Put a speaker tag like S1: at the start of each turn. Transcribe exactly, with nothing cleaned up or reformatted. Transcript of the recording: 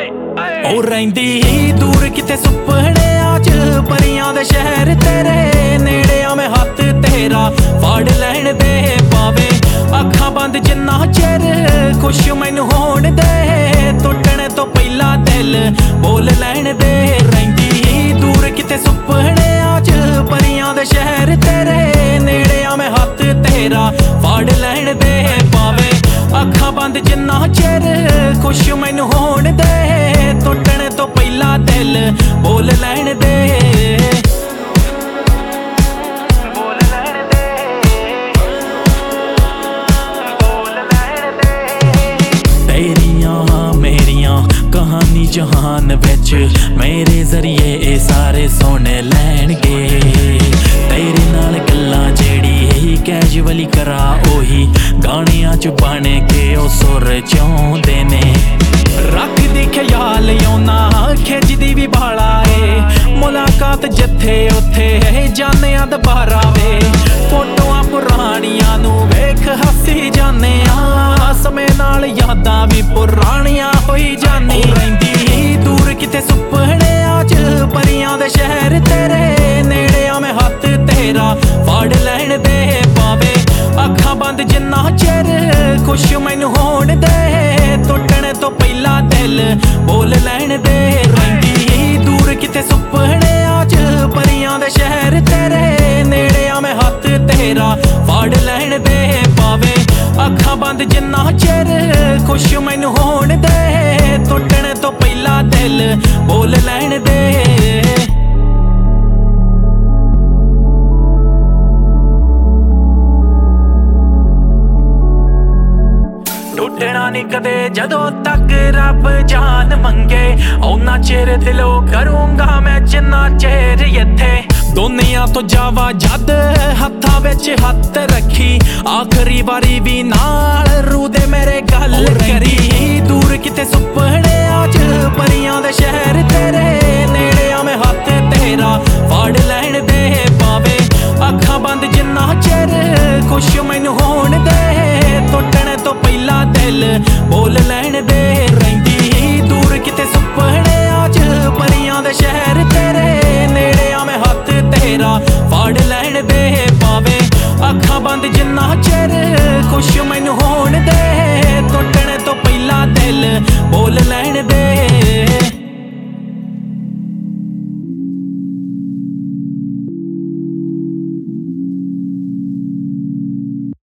S1: ओ रहिंदी दूर किते सुपनेआं च परियां दे शहर तेरे नेड़े आ मैं हत्थ तेरा फड़ लैण दे पावे अखां बंद जिन्ना चिर खुश मैनू होण दे टुटण तो पहला दिल बोल लैण दे रहिंदी दूर किते सुपनेआं च परियां दे शहर तेरे नेड़े आ मैं हत्थ तेरा फड़ लैण दे पावे अखां बंद जिन्ना चिर खुश मैनू होण दे टुटण तो पहला दिल बोल लैण दे बोल लैण दे बोल लैण दे तेरियां मेरियां कहानी जहान विच मेरे जरिए ए सारे सुन लैणगे तेरे नाल गल्लां जेड़ी कैजुअली करा ओही गाणियां च बन के ओ सुर चाहुंदे ने रख दी ख्याल औना खिचदी भी बाला ए मुलाकात जिथे उथे जाने दोबारा वे फोटोआं पुरानियां नू वेख हसी जाने आ समय नाल यादां भी पुरानियां होई जानी रहिंदी दूर किते सुपनेआं च परियां दे शहर तेरे नेड़े आ मैं हत्थ तेरा फड़ लैण दे पावे अखां बंद जिन्ना चिर खुश मैनू होण दे टुटण तो पहला दिल बोल लैण दे रहिंदी दूर किते सुपनेआं च परियां दे शहर तेरे नेड़े आ मैं हत्थ तेरा फड़ लैण दे पावे अखां बंद जिन्ना चिर खुश मैनू होण दे टुटण तो पहला दिल बोल लैण दे टुटना नहीं कदे जदों तक रब जान मंगे ओना चिर दिलों करूंगा मैं जिन्ना चिर इत्थे दुनिया तो जावा जद हत्थां विच हत्थ रखी आखरी वारी भी नाल रू दे मेरे गल करी दूर किते सुपनेआं